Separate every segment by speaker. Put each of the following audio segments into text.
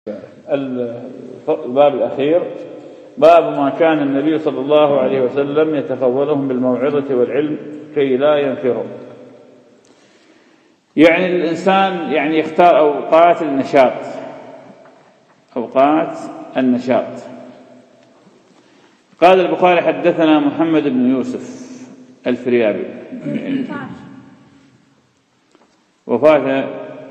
Speaker 1: الباب الأخير باب ما كان النبي صلى الله عليه وسلم يتخولهم بالموعظة والعلم كي لا ينفروا. يعني الإنسان يختار أوقات النشاط. قال البخاري حدثنا محمد بن يوسف الفريابي وفاته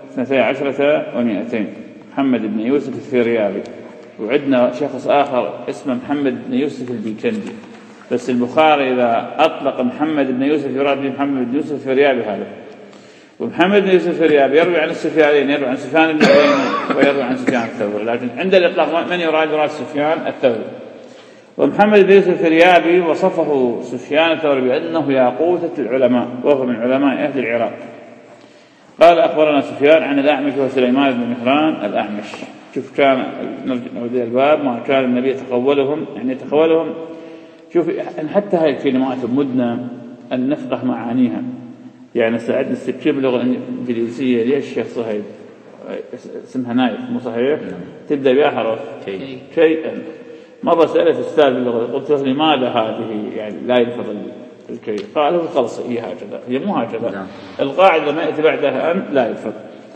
Speaker 1: 12 و200. محمد بن يوسف الفريابي. وعندنا شخص آخر اسمه محمد بن يوسف البيكندي، بس البخاري إذا أطلق محمد بن يوسف يراد به محمد بن يوسف الفريابي هذا. ومحمد بن يوسف الفريابي يروي عن السفيانين، يروي عن سفيان بن عيينة ويروي عن سفيان الثوري، لكن عند الإطلاق من يراد سفيان الثوري. ومحمد بن يوسف الفريابي وصفه سفيان الثوري بأنه ياقوتة العلماء، وهو من علماء أهل العراق. قال أخبرنا سفيان عن الأعمش وسليمان بن مهران الأعمش. شوف كان نرجع الباب ما كان النبي يتخولهم، يتخولهم. شوف حتى هاي الكلمات مدنا أن نفقه معانيها. ساعدنا نستكشف اللغة الإنجليزية. ليش الشيخ صهيب اسمها نايف مو صحيح؟ تبدأ بها حرف شيئا. مرة سألت أستاذ باللغة قلت له لماذا هذه لا يلفظ الكي؟ قال هو خلص هي هكذا، هي مو هكذا. القاعدة ما يأتي بعدها أن لا يلفظ.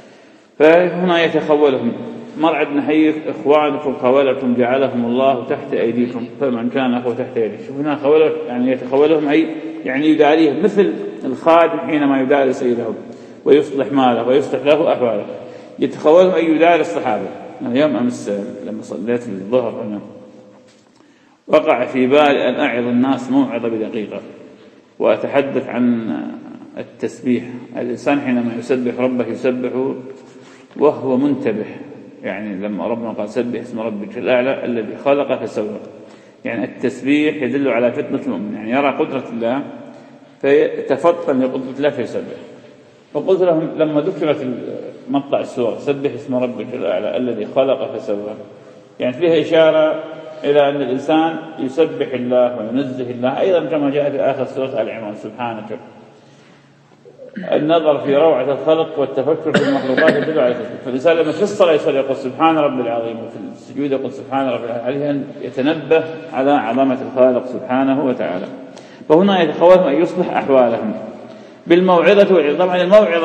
Speaker 1: فهنا يتخولهم. مرعد نحيي إخوانكم خولكم جعلهم الله تحت أيديكم فمن كان أخوه تحت أيديكم. شوف هنا خولك يتخولهم أي يداريهم، مثل الخادم حينما يداري سيده ويصلح ماله ويصلح له أحواله. يتخولهم أي يداري الصحابة. أنا يوم أمس لما صليت الظهر هنا وقع في بالي أن أعظ الناس موعظة بدقيقة وأتحدث عن التسبيح. الإنسان حينما يسبح ربه يسبح وهو منتبه. لما ربنا قال سبح اسم ربك الأعلى الذي خلق فسوى. التسبيح يدل على فتنة المؤمن، يرى قدرة الله فيتفطن لقدرة الله فيسبح. وقلت لهم لما ذكرت مقطع السورة سبح اسم ربك الأعلى الذي خلق فسوى، فيها إشارة إلى أن الإنسان يسبح الله وينزه الله أيضا كما جاء في آخر سورة آل عمران سبحانك. النظر في روعة الخلق والتفكر في المخلوقات يدل على التسبيح. فالإنسان لما في الصلاة يصلي يقول سبحان ربي العظيم، وفي السجود يقول سبحان ربي العظيم، عليه أن يتنبه على عظمة الخالق سبحانه وتعالى. فهنا يتخولهم أن يصلح أحوالهم بالموعظة والعظة. طبعا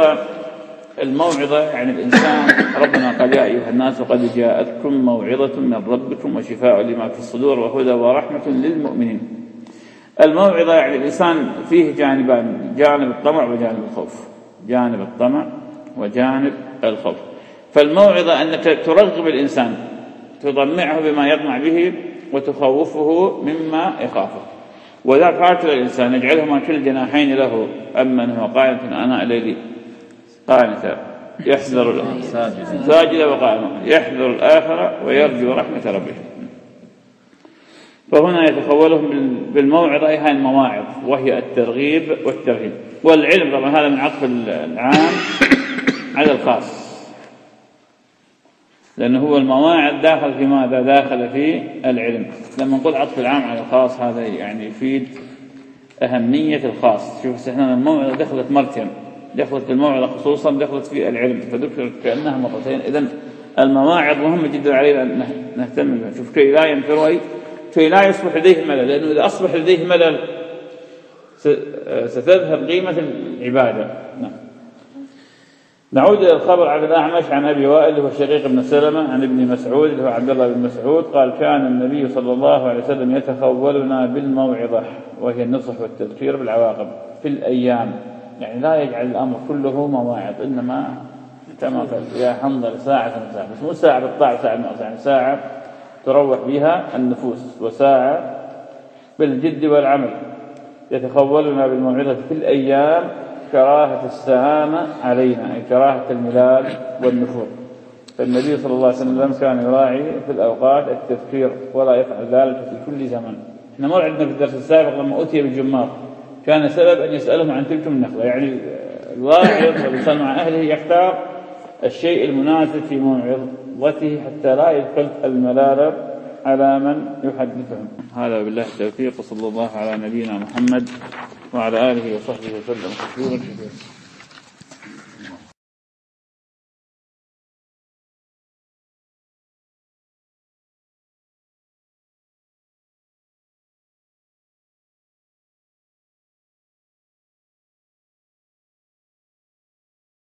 Speaker 1: الموعظة الإنسان ربنا قال يا أيها الناس قد جاءتكم موعظة من ربكم وشفاء لما في الصدور وهدى ورحمة للمؤمنين. الموعظة الإنسان فيه جانبان، جانب الطمع وجانب الخوف. جانب الطمع وجانب الخوف. فالموعظة أنك ترغب الإنسان، تضمعه بما يطمع به وتخوفه مما يخافه. وذا قاتل الإنسان يجعله ما كل جناحين له، أما هو قائمة آناء الليل قانتا يحذر ساجدا وقائما يحذر الآخرة ويرجو رحمة ربه. فهنا يتخولهم بالموعظة هاي المواعظ، وهي الترغيب والترهيب. والعلم طبعا هذا من عطف العام على الخاص، لأنه هو المواعظ داخل في ماذا؟ داخل في العلم. لما نقول عطف العام على الخاص هذا يفيد أهمية الخاص. شوف احنا الموعظة دخلت مرتين، دخلت الموعظة خصوصا دخلت في العلم فذكرت كأنها مرتين. إذن المواعظ مهمة جدا علينا أن نهتم بها. شوف كي لا ينفروا، كي لا يصبح لديه ملل، لأنه إذا أصبح لديه ملل ستذهب قيمة العبادة. نعود إلى الخبر عن الأعمش عن أبي وائل هو شقيق بن سلمة عن ابن مسعود اللي هو عبد الله بن مسعود قال كان النبي صلى الله عليه وسلم يتخولنا بالموعظة، وهي النصح والتذكير بالعواقب في الأيام. لا يجعل الأمر كله مواعظ، إنما كما قال يا حنظل ساعة، بس مو ساعة بالطاعة ساعة المعصية، ساعة تروح بها النفوس وساعة بالجد والعمل. يتخولنا بالموعظة في الأيام كراهة السهامة علينا، أي كراهة الملال والنفور. فالنبي صلى الله عليه وسلم كان يراعي في الأوقات التذكير ولا يفعل ذلك في كل زمن. احنا مر عندنا في الدرس السابق لما أتي بالجمار كان سبب أن يسألهم عن تلك النخلة. الواعظ والإنسان مع أهله يختار الشيء المناسب في موعظته حتى لا يدخل الملال على من يحدثهم. هذا بالله التوفيق، وصلى الله على نبينا محمد وعلى آله وصحبه وسلم تسليما كثيرا.